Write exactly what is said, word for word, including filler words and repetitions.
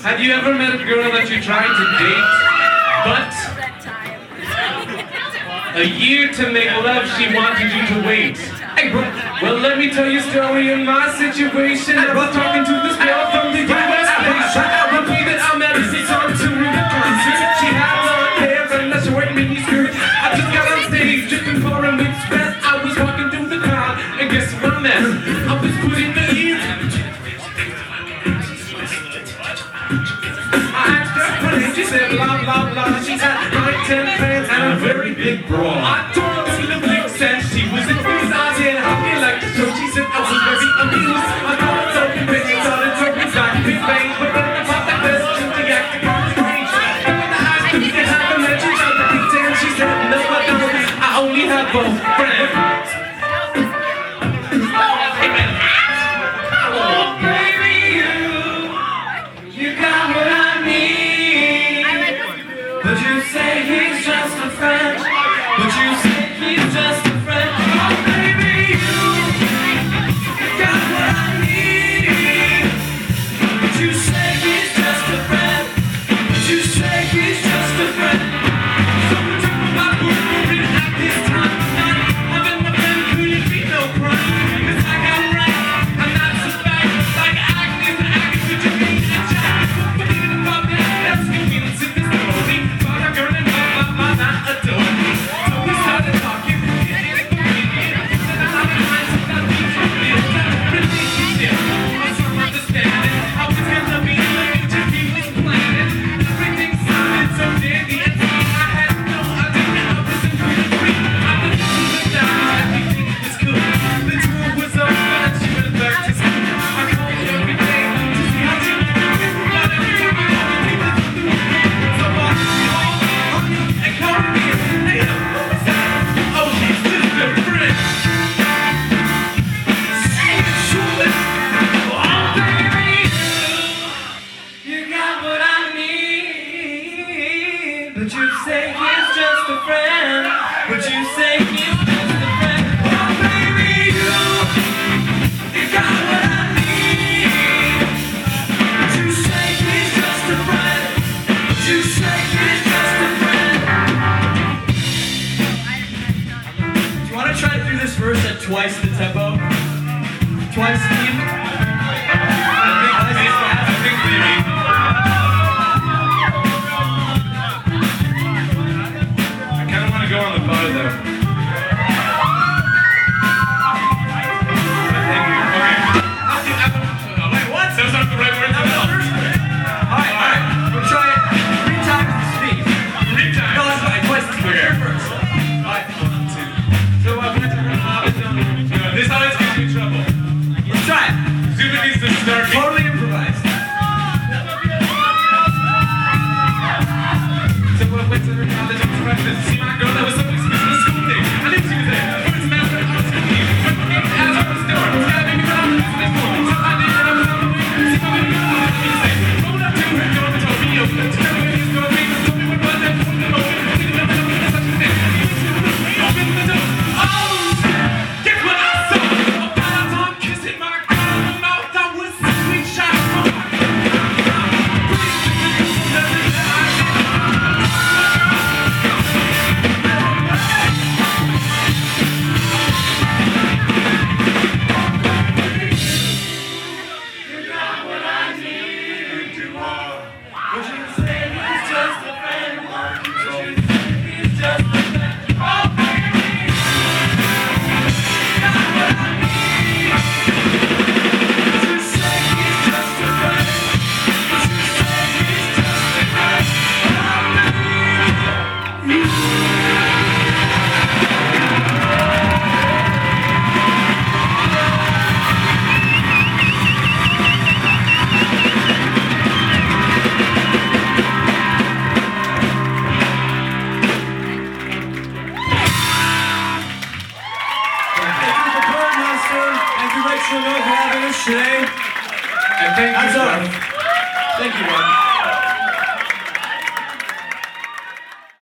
Have you ever met a girl that you tried to date, but a year to make love she wanted you to wait? Hey, bro. Well, let me tell you a story in my situation. I was talking to this girl from the U S I repeated, I met her, she talked to me the concert. She had long hair and a short mini skirt. I just got on stage, dripping for a mixed breath. I was walking through the crowd, and guess what I met? I was putting the ears. I asked her her name, she said blah blah blah. She had nine, ten fans and a very big bra. I told her to the flicks and she was enthused. I said, how do you like the show? She said, I was very amused. I thought it was open, but she thought it was open, like big bang. But then I popped that question, she acted kind of strange. And when I asked her if you have a mention of the details, she said, no I don't, I only have a friend. But you say he's just a friend. But you say he's just a friend. Oh baby, you, you got what I need. But you say he's just a friend. But you say he's just a friend. So we took my boyfriend at this time of night. Having a friend couldn't be no crime. Cause I got right, I'm not so bad. Like Agnes and Agnes with your feet and Jack. But even about that, that's the feelings in this story. But you say he's just a friend. But you say he's just a friend. Oh baby, you, you got what I need. But you say he's just a friend. But you say he's just a friend. Do you want to try to do this verse at twice the tempo? Twice speed? Go on the bar though. Wait, what? Those aren't the right words at all. Alright, alright. We'll try it three times the speed. Three times? No, that's fine. Twice the speed. Okay. First. Alright, one, two. So I went to run. This always gives me trouble. Let's try it. Zuba needs to start. Totally improvised. So I went to her college on practice. See my girl that was so expensive. I didn't see you there. First master, I was confused. When we came to ask her the store, was that baby girl? This is for me. So I did, and I was on the way. See my baby girl, let me say. Rolled up to her, going to Tokyo. To tell me he's going to be. Told me what was that for the open. See the number, that's such a thing. Open the door. Oh, guess what I saw? A bad time kissing my girl in the mouth. I was a sweet shot from my girl. Today. And thank you. That's all. Thank you, man.